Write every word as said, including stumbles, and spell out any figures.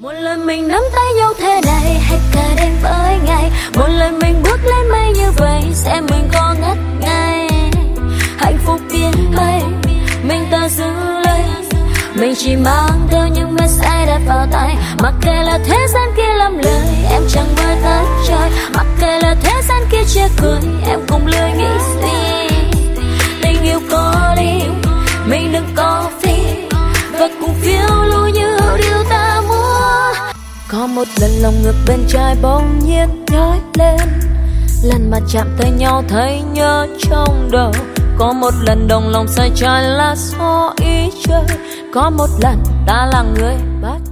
Một lần mình nắm tay nhau thế này hay cả đêm với ngày, một lần mình bước lên mây như vậy sẽ mình có ngất ngây. Hạnh phúc biến mây mình ta giữ lấy, mình chỉ mang theo những vết say đặt vào tay. Mặc kệ là thế gian kia lắm lời em chẳng mơ tới trời, mặc kệ là thế gian kia chia cười em cũng lười nghĩ suy. Tình yêu có đi mình đừng có phi, và cùng phiêu lưu như điều ta muốn. Có một lần lòng ngược bên trái bỗng nhiên nhói lên, lần mà chạm tay nhau thấy nhớ trong đầu. Có một lần đồng lòng say trái là do ý trời, có một lần ta là người bắt